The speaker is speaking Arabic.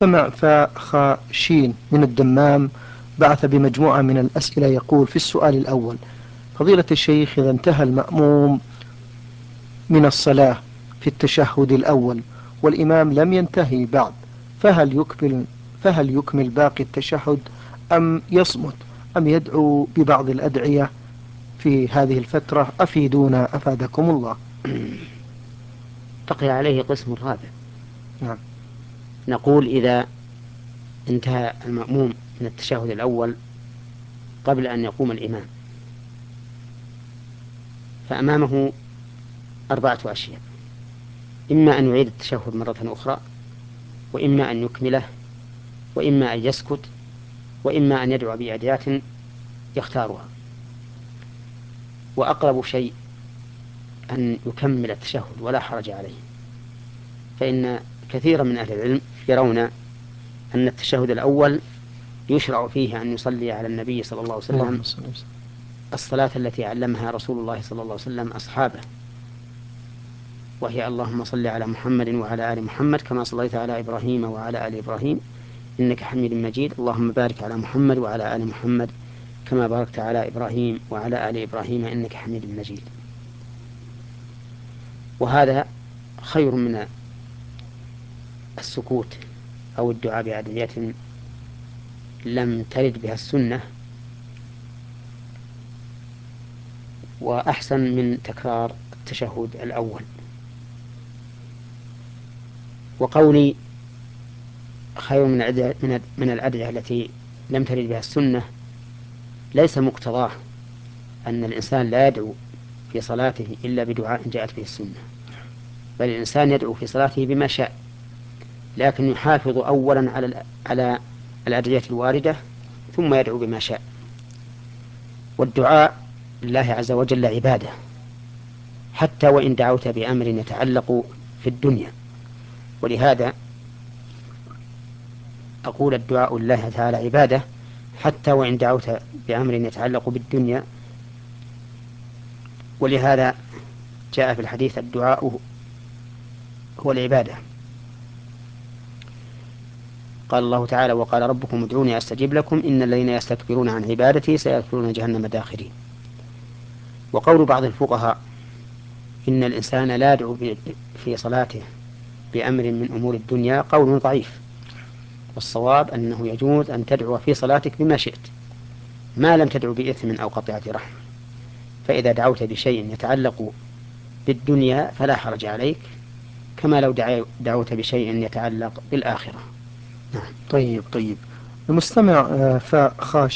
سمع فخاشين من الدمام بعث بمجموعة من الأسئلة، يقول في السؤال الأول: فضيلة الشيخ، إذا انتهى المأموم من الصلاة في التشهد الأول والإمام لم ينتهي بعد، فهل يكمل فهل يكمل باقي التشهد أم يصمت أم يدعو ببعض الأدعية في هذه الفترة؟ أفيدونا أفادكم الله. بقي عليه قسم رابع. نعم. نقول إذا انتهى المأموم من التشهد الأول قبل أن يقوم الإمام، فأمامه 4 أشياء: إما أن يعيد التشهد مرة أخرى، وإما أن يكمله، وإما أن يسكت، وإما أن يدعو بأدعيات يختارها. وأقرب شيء أن يكمل التشهد ولا حرج عليه، فإن كثيرا من أهل العلم يرون أن التشهد الأول يشرع فيه أن يصلي على النبي صلى الله عليه وسلم اللهم صل وسلم. الصلاة التي علمها رسول الله صلى الله عليه وسلم أصحابه، وهي: اللهم صل على محمد وعلى آل محمد كما صليت على إبراهيم وعلى آل إبراهيم إنك حميد مجيد، اللهم بارك على محمد وعلى آل محمد كما باركت على إبراهيم وعلى آل إبراهيم إنك حميد مجيد. وهذا خير من السكوت أو الدعاء بأدعية لم ترد بها السنة، وأحسن من تكرار التشهد الأول. وقولي خير من الأدعية التي لم ترد بها السنة ليس مقتضاه أن الإنسان لا يدعو في صلاته إلا بدعاء جاءت به السنة، بل الإنسان يدعو في صلاته بما شاء، لكن يحافظ أولا على الأدعية الواردة ثم يدعو بما شاء. والدعاء لله عز وجل عبادة، حتى وإن دعوت بأمر يتعلق في الدنيا. ولهذا أقول الدعاء لله تعالى عبادة حتى وإن دعوت بأمر يتعلق بالدنيا. ولهذا جاء في الحديث: الدعاء هو العبادة. قال الله تعالى: وقال ربكم ادعوني أستجب لكم إن الذين يستكبرون عن عبادتي سيدخلون جهنم داخرين. وقول بعض الفقهاء إن الإنسان لا يدعو في صلاته بأمر من أمور الدنيا قول ضعيف، والصواب أنه يجوز أن تدعو في صلاتك بما شئت ما لم تدعو بإثم أو قطيعة رحم. فإذا دعوت بشيء يتعلق بالدنيا فلا حرج عليك، كما لو دعوت بشيء يتعلق بالآخرة. نعم. طيب طيب. المستمع فخاش